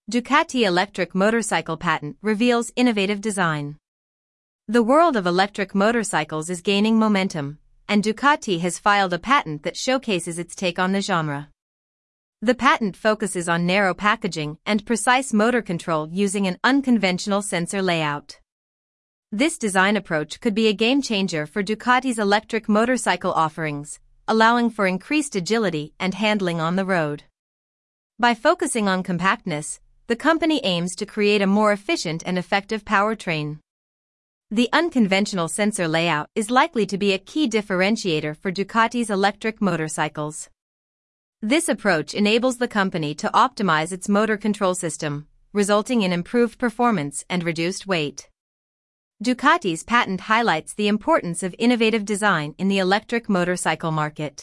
Ducati electric motorcycle patent reveals innovative design. The world of electric motorcycles is gaining momentum, and Ducati has filed a patent that showcases its take on the genre. The patent focuses on narrow packaging and precise motor control using an unconventional sensor layout. This design approach could be a game-changer for Ducati's electric motorcycle offerings, allowing for increased agility and handling on the road. By focusing on compactness, the company aims to create a more efficient and effective powertrain. The unconventional sensor layout is likely to be a key differentiator for Ducati's electric motorcycles. This approach enables the company to optimize its motor control system, resulting in improved performance and reduced weight. Ducati's patent highlights the importance of innovative design in the electric motorcycle market.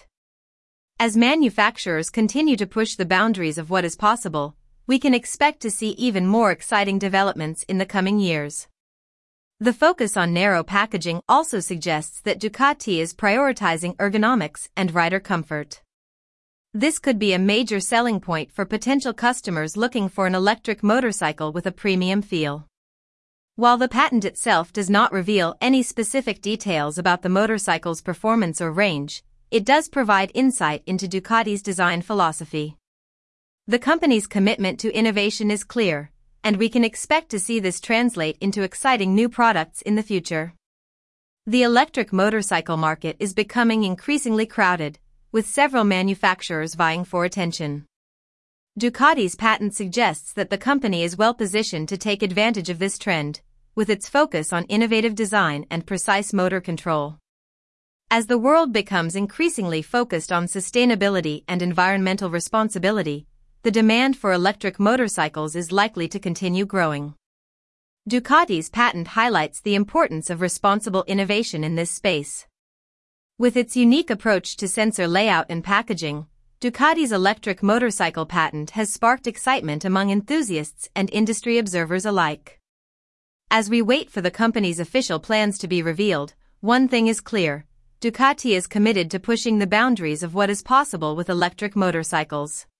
As manufacturers continue to push the boundaries of what is possible, we can expect to see even more exciting developments in the coming years. The focus on narrow packaging also suggests that Ducati is prioritizing ergonomics and rider comfort. This could be a major selling point for potential customers looking for an electric motorcycle with a premium feel. While the patent itself does not reveal any specific details about the motorcycle's performance or range, it does provide insight into Ducati's design philosophy. The company's commitment to innovation is clear, and we can expect to see this translate into exciting new products in the future. The electric motorcycle market is becoming increasingly crowded, with several manufacturers vying for attention. Ducati's patent suggests that the company is well positioned to take advantage of this trend, with its focus on innovative design and precise motor control. As the world becomes increasingly focused on sustainability and environmental responsibility, the demand for electric motorcycles is likely to continue growing. Ducati's patent highlights the importance of responsible innovation in this space. With its unique approach to sensor layout and packaging, Ducati's electric motorcycle patent has sparked excitement among enthusiasts and industry observers alike. As we wait for the company's official plans to be revealed, one thing is clear: Ducati is committed to pushing the boundaries of what is possible with electric motorcycles.